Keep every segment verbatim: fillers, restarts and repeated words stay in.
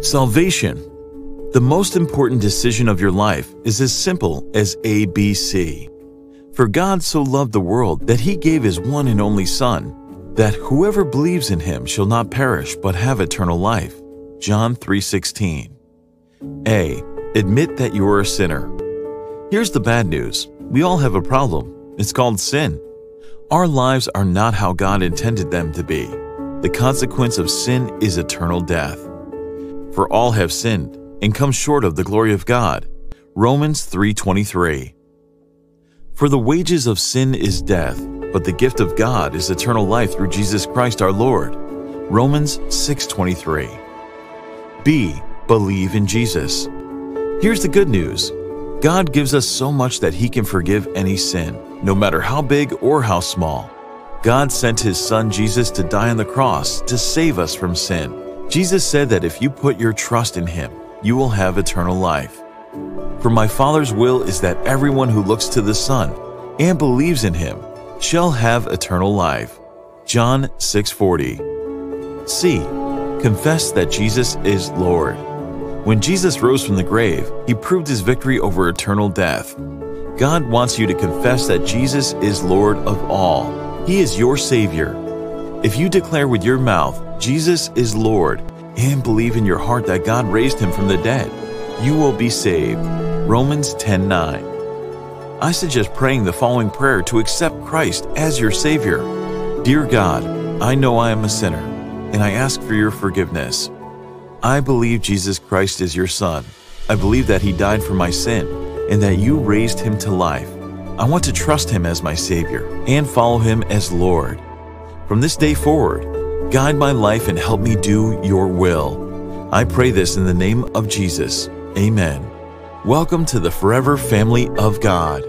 Salvation. The most important decision of your life is as simple as A B C. For God so loved the world that He gave His one and only Son, that whoever believes in Him shall not perish but have eternal life. John three sixteen. A. Admit that you are a sinner. Here's the bad news. We all have a problem. It's called sin. Our lives are not how God intended them to be. The consequence of sin is eternal death. For all have sinned and come short of the glory of God. Romans three twenty-three. For the wages of sin is death, but the gift of God is eternal life through Jesus Christ our Lord. Romans six twenty-three. B. Believe in Jesus. Here's the good news. God gives us so much that He can forgive any sin, no matter how big or how small. God sent His Son Jesus to die on the cross to save us from sin. Jesus said that if you put your trust in Him, you will have eternal life. For my Father's will is that everyone who looks to the Son and believes in Him shall have eternal life. John six forty. C. Confess that Jesus is Lord. When Jesus rose from the grave, He proved His victory over eternal death. God wants you to confess that Jesus is Lord of all. He is your Savior. If you declare with your mouth, Jesus is Lord, and believe in your heart that God raised Him from the dead, you will be saved. Romans ten nine. I suggest praying the following prayer to accept Christ as your Savior. Dear God, I know I am a sinner, and I ask for your forgiveness. I believe Jesus Christ is your Son. I believe that He died for my sin, and that you raised Him to life. I want to trust Him as my Savior and follow Him as Lord. From this day forward, guide my life and help me do your will. I pray this in the name of Jesus. Amen. Welcome to the Forever Family of God.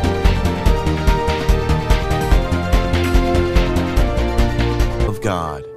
God.